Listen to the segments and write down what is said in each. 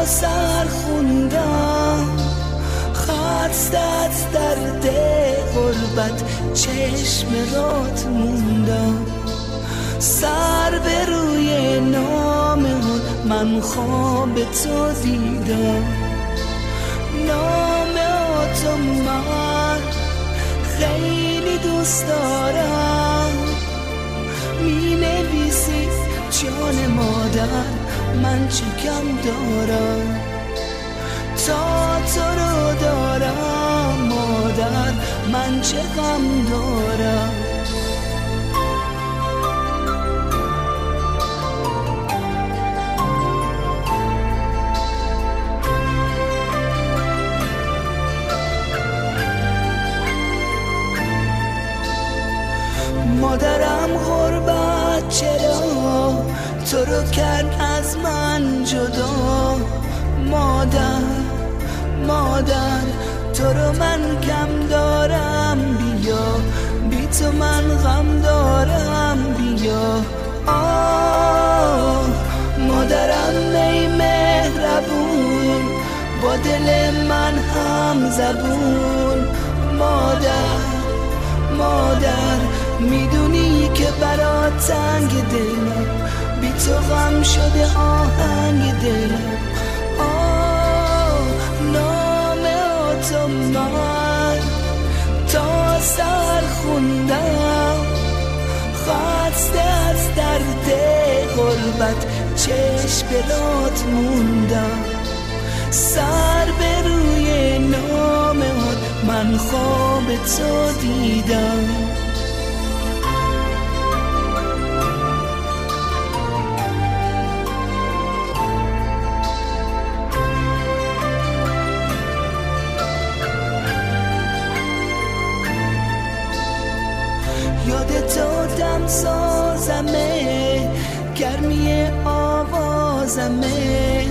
سر خوندم خسته از درد غربت چشم رات موندم سر به روی نامه من خواب تو دیدم نامه تو من خیلی دوست دارم می نویسی جان مادر من چه کم دارم تا تو رو دارم مادر من چه غم دارم مادرم غربت چرا تو رو کرد از من جدا مادر تو رو من کم دارم بیا بی تو من غم دارم بیا مادرم ای مهربون با دل من هم زبون مادر میدونی که برات تنگ دلم بی تو غم شده آهنگ دلم نامه تو من تا سر خوندم خسته از درد غربت چشم برات موندم سر به روی نامه من خواب تو دیدم یاد تو دم سازمه گرمی آوازمه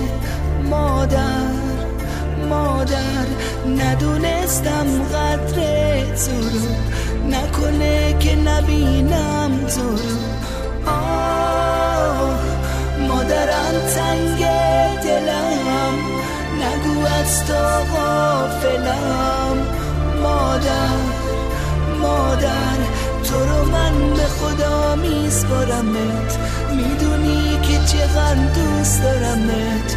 مادر ندونستم قدر تو رو نکنه که نبینم تو رو مادرم تنگ دلم نگو از تو غافلم مادر تو رو من به خدا میسپارمت میدونی که چقدر دوست دارمت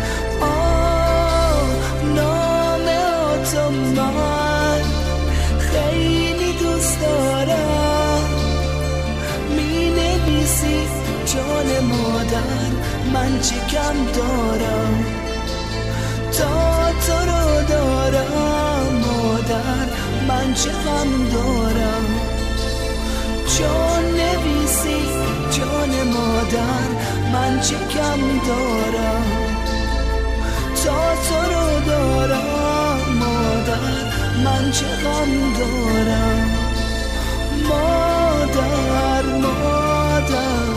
نامه تو من خیلی دوست دارم می نویسی جان مادر من چه کم دارم تا تو رو دارم مادر من چه غم دارم جان نویسی جان مادر من چه کم دارم تا تو رو دارم مادر من چه غم دارم مادر